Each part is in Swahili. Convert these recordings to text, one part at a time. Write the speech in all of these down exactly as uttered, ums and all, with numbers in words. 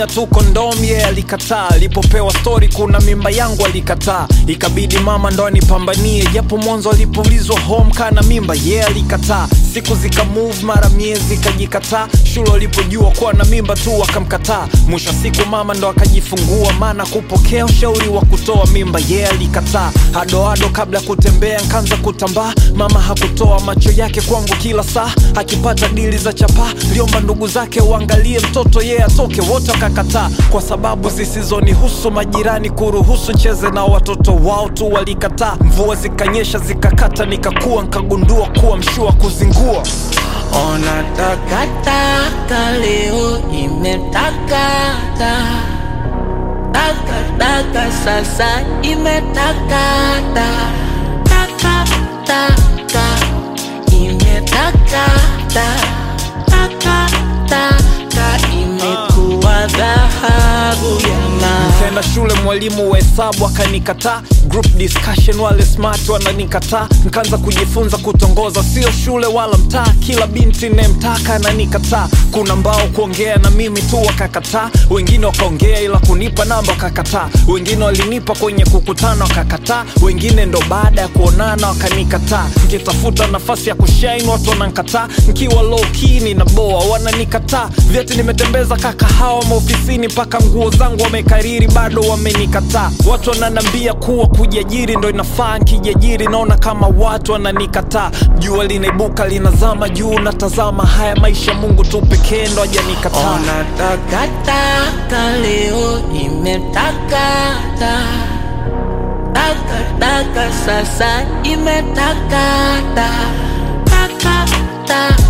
Nilimnunulia tu kondom, yeye alikataa. Alipopewa story kuna mimba yangu alikataa. Ikabidi mama ndo anipambanie, japo mwanzo alipoulizwa home kana mimba yeye alikataa. Siku zika move mara miezi kajikataa. Shule alipojua kuwa na mimba tu akamkataa. Mwisho siku mama ndo akajifungua, maana kupokea ushauri wa kutoa mimba yeye alikataa. Hado hado kabla kutembea nkaanza kutambaa. Mama hakutoa macho yake kwangu kila saa. Akipata dili za chapa liomba ndugu zake waangalie mtoto yeye atoke, wote wakakataa. Kwa sababu zisizonihusu majirani kuruhusu cheze na watoto wao tu walikataa. Mvua zikanyesha zikakata, nikakua nkagundua kuwa mshua kuzingua. Ona takataka leo imetakata, takataka sasa imetakata, takataka imetakata, takataka imekuwa dhahabu ya na. Nikaenda shule mwalimu wa hesabu akanikataa. Group discussion wale smart wananikataa. Nikaanza kujifunza kutongoza, sio shule wala mtaa. Kila binti nemtaka ananikataa. Kuna mbao kuongea na mimi tu wakakataa. Wengine wakaongea ila kunipa namba wakakataa. Wengine walinipa kwenye kukutana wakakataa. Wengine ndo baada ya kuonana wakanikataa. Nikitafuta nafasi ya kushine watu wananikataa. Nikiwa low key ninaboa wananikataa. Vyeti nimetembeza kaka hawa maofisini mpaka nguo zangu wamekariri bado wamenikataa. Watu wananambia kuwa kujiajiri ndo inafaa. Nikijiajiri naona kama watu wananikataa. Jua linaibuka linazama juu natazama. Haya maisha Mungu tu pekee ndo hajanikataa. Ona takataka leo imetakata, takataka sasa imetakata, takataka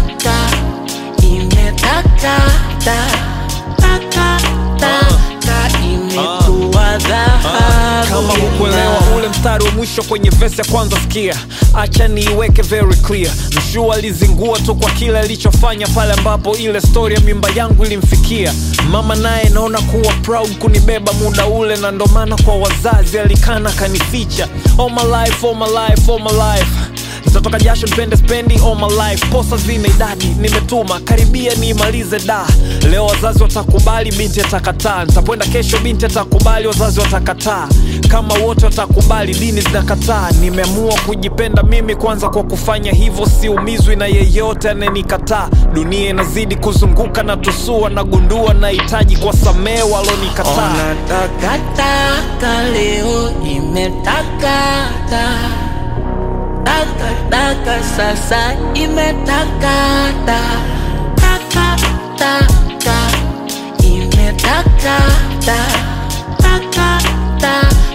imetakata, takataka imekuwa dhahabu. Kama hukuelewa ule mstari wa mwisho kwenye verse ya kwanza sikia. Acha niiweke very clear. Mshua alizingua tu kwa kile alichofanya pale ambapo ile story ya mimba yangu ilimfikia. Mama naye naona kuwa proud kunibeba muda ule, na ndo maana kwa wazazi alikana kanificha. All my life, all my life, all my life nitatoka jasho nipende spendi all my life. Posa zina idadi nimetuma karibia niimalize da. Leo wazazi watakubali binti atakataa. Nitapoenda kesho binti atakubali wazazi watakataa. Kama wote watakubali dini zinakataa. Nimeamua kujipenda mimi kwanza kwa kufanya hivyo. Siumizwi na yeyote anenikataa. Dunia inazidi kuzunguka na tusua nagundua nahitaji kwa samee walonikataa. Ona takataka leo imetakata, takataka sasa imetakata, takataka imetakata, takataka